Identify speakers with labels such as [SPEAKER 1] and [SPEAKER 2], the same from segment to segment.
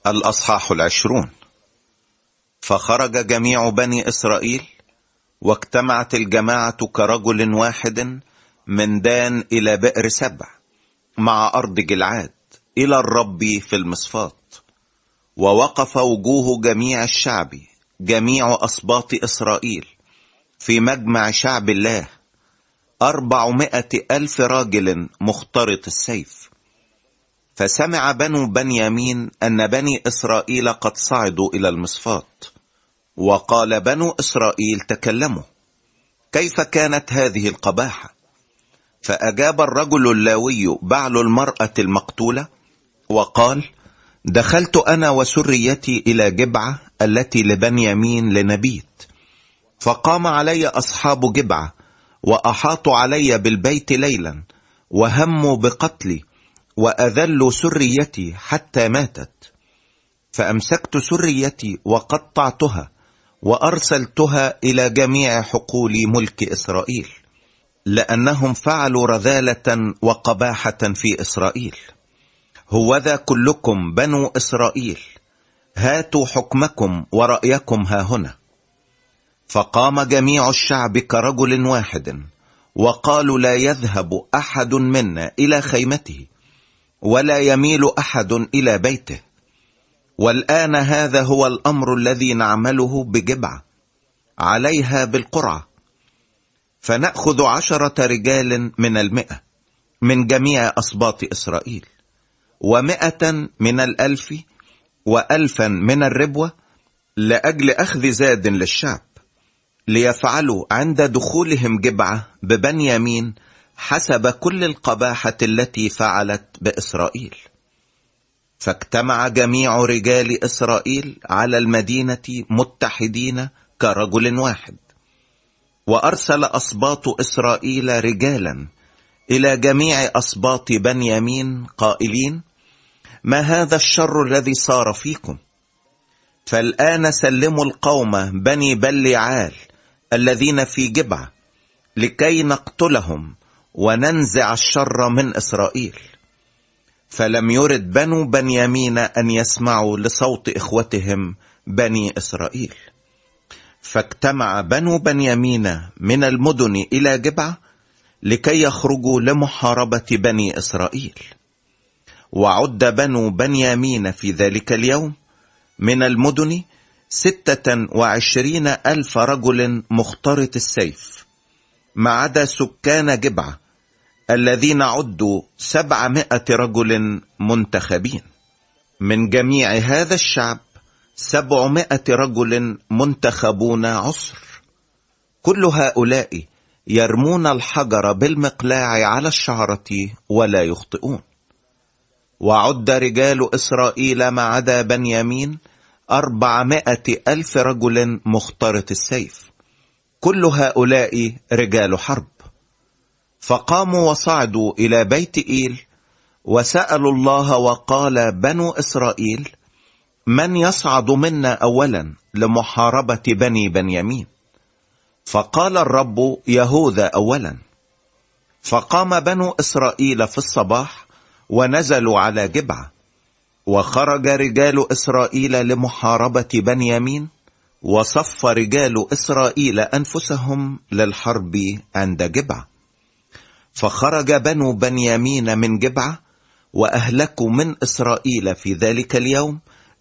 [SPEAKER 1] الأصحاح 20. فخرج جميع بني إسرائيل، واجتمعت الجماعة كرجل واحد من دان إلى بئر سبع مع أرض جلعاد إلى الرب في المصفات. ووقف وجوه جميع الشعب، جميع أسباط إسرائيل، في مجمع شعب الله 400,000 راجل مخترط السيف. فسمع بنو بنيامين أن بني إسرائيل قد صعدوا إلى المصفات، وقال بنو إسرائيل: تكلموا، كيف كانت هذه القباحة؟ فأجاب الرجل اللاوي بعل المرأة المقتولة وقال: دخلت أنا وسريتي إلى جبعة التي لبنيامين لنبيت، فقام علي أصحاب جبعة وأحاطوا علي بالبيت ليلا، وهموا بقتلي وأذلوا سريتي حتى ماتت. فأمسكت سريتي وقطعتها وأرسلتها إلى جميع حقول ملك إسرائيل، لأنهم فعلوا رذالة وقباحة في إسرائيل. هوذا كلكم بنو إسرائيل، هاتوا حكمكم ورأيكم ها هنا. فقام جميع الشعب كرجل واحد، وقالوا: لا يذهب أحد منا إلى خيمته، ولا يميل أحد إلى بيته. والآن هذا هو الأمر الذي نعمله بجبعة، عليها بالقرعة. فنأخذ 10 رجال من 100 من جميع أسباط إسرائيل، 100 من 1000، 1000 من الربوة، لأجل أخذ زاد للشعب، ليفعلوا عند دخولهم جبعة ببنيامين حسب كل القباحة التي فعلت بإسرائيل. فاجتمع جميع رجال إسرائيل على المدينة متحدين كرجل واحد. وأرسل أسباط إسرائيل رجالا إلى جميع أسباط بنيامين قائلين: ما هذا الشر الذي صار فيكم؟ فالآن سلموا القوم بني بليعال الذين في جبعة، لكي نقتلهم وننزع الشر من إسرائيل. فلم يرد بنو بنيامين أن يسمعوا لصوت إخوتهم بني إسرائيل. فاجتمع بنو بنيامين من المدن إلى جبعة لكي يخرجوا لمحاربة بني إسرائيل. وعد بنو بنيامين في ذلك اليوم من المدن 26,000 رجل مخترط السيف، ما عدا سكان جبعة الذين عدوا 700 رجل منتخبين. من جميع هذا الشعب 700 رجل منتخبون عسر. كل هؤلاء يرمون الحجر بالمقلاع على الشعرة ولا يخطئون. وعد رجال إسرائيل ما عدا بنيامين 400,000 رجل مخترط السيف، كل هؤلاء رجال حرب. فقاموا وصعدوا إلى بيت إيل وسألوا الله، وقال بنو إسرائيل: من يصعد منا أولا لمحاربة بني بنيامين؟ فقال الرب: يهوذا أولا. فقام بنو إسرائيل في الصباح ونزلوا على جبعة، وخرج رجال إسرائيل لمحاربة بنيامين، وصف رجال إسرائيل أنفسهم للحرب عند جبعة. فخرج بنو بنيامين من جبعة وأهلكوا من إسرائيل في ذلك اليوم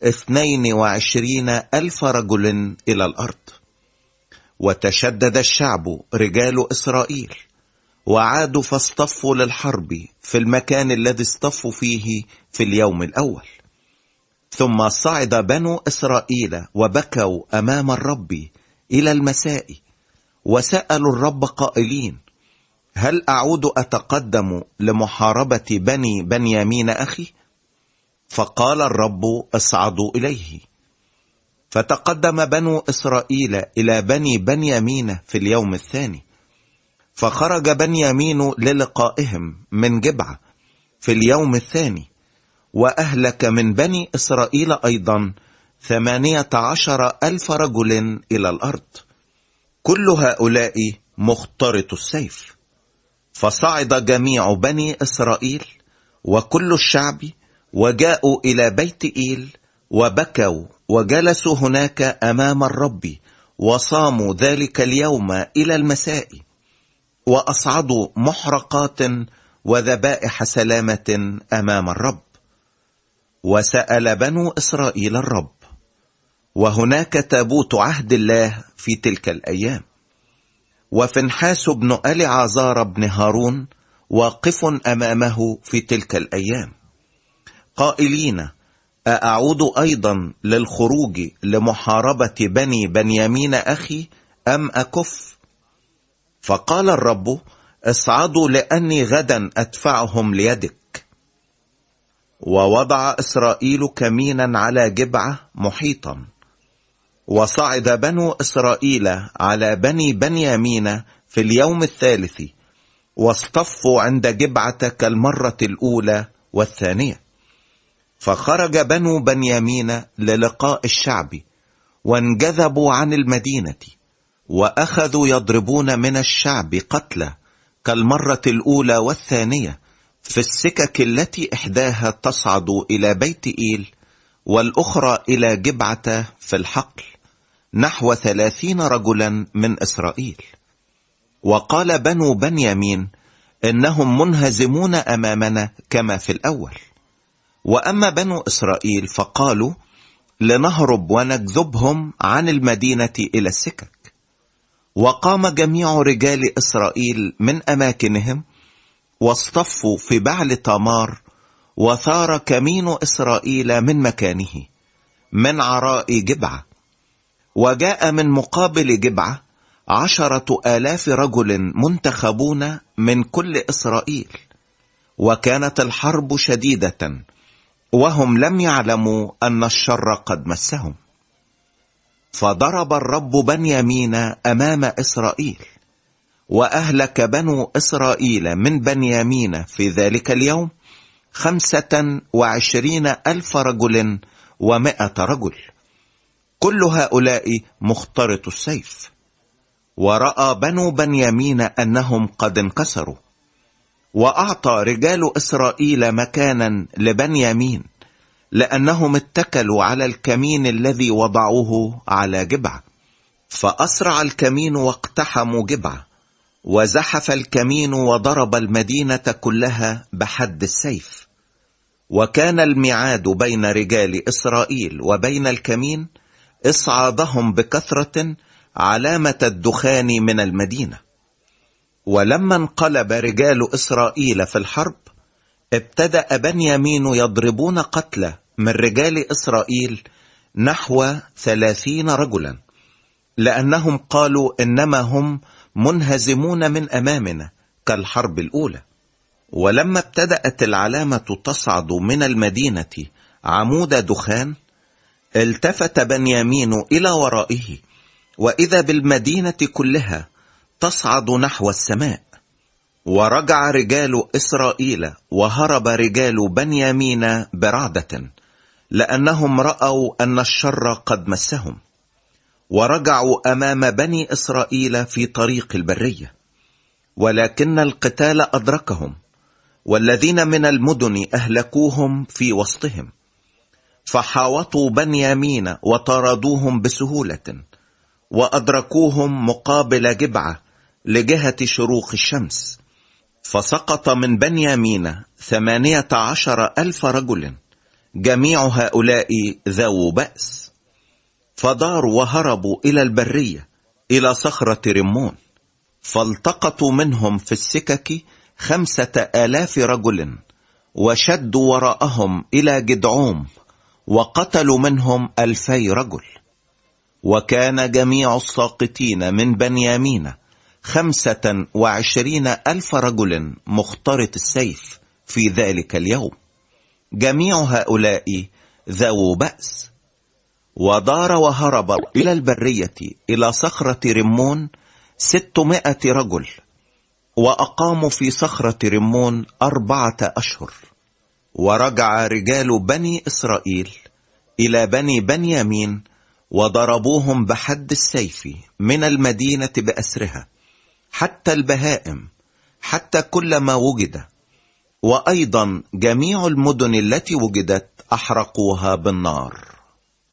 [SPEAKER 1] 22,000 رجل إلى الأرض. وتشدد الشعب رجال إسرائيل، وعادوا فاصطفوا للحرب في المكان الذي اصطفوا فيه في اليوم الأول. ثم صعد بنو إسرائيل وبكوا أمام الرب إلى المساء، وسألوا الرب قائلين: هل أعود أتقدم لمحاربة بني بنيامين أخي؟ فقال الرب: اصعدوا إليه. فتقدم بنو إسرائيل إلى بني بنيامين في اليوم الثاني. فخرج بنيامين للقائهم من جبعة في اليوم الثاني، وأهلك من بني إسرائيل أيضا 18,000 رجل إلى الأرض، كل هؤلاء مخترط السيف. فصعد جميع بني إسرائيل وكل الشعب، وجاءوا إلى بيت إيل، وبكوا وجلسوا هناك أمام الرب، وصاموا ذلك اليوم إلى المساء، وأصعدوا محرقات وذبائح سلامة أمام الرب. وسأل بنو إسرائيل الرب، وهناك تابوت عهد الله في تلك الأيام، وفنحاس بن أليعازار بن هارون واقف أمامه في تلك الأيام، قائلين: أأعود أيضا للخروج لمحاربة بني بنيامين أخي أم أكف؟ فقال الرب: اصعدوا، لأني غدا أدفعهم ليدك. ووضع إسرائيل كمينا على جبعة محيطا، وصعد بنو إسرائيل على بني بنيامين في اليوم الثالث، واصطفوا عند جبعة كالمرة الأولى والثانية. فخرج بنو بنيامين للقاء الشعب، وانجذبوا عن المدينة، وأخذوا يضربون من الشعب قتلى كالمرة الأولى والثانية في السكك التي إحداها تصعد إلى بيت إيل، والأخرى إلى جبعة في الحقل، نحو 30 رجلا من إسرائيل. وقال بنو بنيامين: إنهم منهزمون أمامنا كما في الأول. وأما بنو إسرائيل فقالوا: لنهرب ونجذبهم عن المدينة إلى السكك. وقام جميع رجال إسرائيل من أماكنهم، واصطفوا في بعل تامار، وثار كمين إسرائيل من مكانه من عراء جبعة. وجاء من مقابل جبعة 10,000 رجل منتخبون من كل إسرائيل، وكانت الحرب شديدة، وهم لم يعلموا أن الشر قد مسهم. فضرب الرب بنيامين أمام إسرائيل، وأهلك بنو إسرائيل من بنيامين في ذلك اليوم 25,000 رجل و100 رجل، كل هؤلاء مخترط السيف. ورأى بنو بنيامين أنهم قد انكسروا، وأعطى رجال إسرائيل مكانا لبنيامين، لأنهم اتكلوا على الكمين الذي وضعوه على جبعة. فأسرع الكمين واقتحموا جبعة، وزحف الكمين وضرب المدينة كلها بحد السيف. وكان الميعاد بين رجال إسرائيل وبين الكمين إصعادهم بكثرة علامة الدخان من المدينة. ولما انقلب رجال إسرائيل في الحرب، ابتدأ بنيامين يضربون قتلى من رجال إسرائيل نحو 30 رجلا، لأنهم قالوا: إنما هم منهزمون من أمامنا كالحرب الأولى. ولما ابتدأت العلامة تصعد من المدينة عمود دخان، التفت بنيامين إلى ورائه، وإذا بالمدينة كلها تصعد نحو السماء. ورجع رجال إسرائيل، وهرب رجال بنيامين برعدة، لأنهم رأوا أن الشر قد مسهم. ورجعوا أمام بني إسرائيل في طريق البرية، ولكن القتال أدركهم، والذين من المدن أهلكوهم في وسطهم. فحاوطوا بنيامين وطردوهم بسهولة، وأدركوهم مقابل جبعة لجهة شروق الشمس. فسقط من بنيامين 18,000 رجل، جميع هؤلاء ذو بأس. فداروا وهربوا إلى البرية إلى صخرة رمون، فالتقطوا منهم في السكك 5,000 رجل، وشدوا وراءهم إلى جدعوم، وقتلوا منهم 2,000 رجل. وكان جميع الساقطين من بنيامين 25,000 رجل مخترط السيف في ذلك اليوم، جميع هؤلاء ذو بأس. ودار وهرب إلى البرية إلى صخرة رمون 600 رجل، وأقاموا في صخرة رمون 4 أشهر. ورجع رجال بني إسرائيل إلى بني بنيامين، وضربوهم بحد السيف من المدينة بأسرها، حتى البهائم، حتى كل ما وجد، وأيضا جميع المدن التي وجدت أحرقوها بالنار.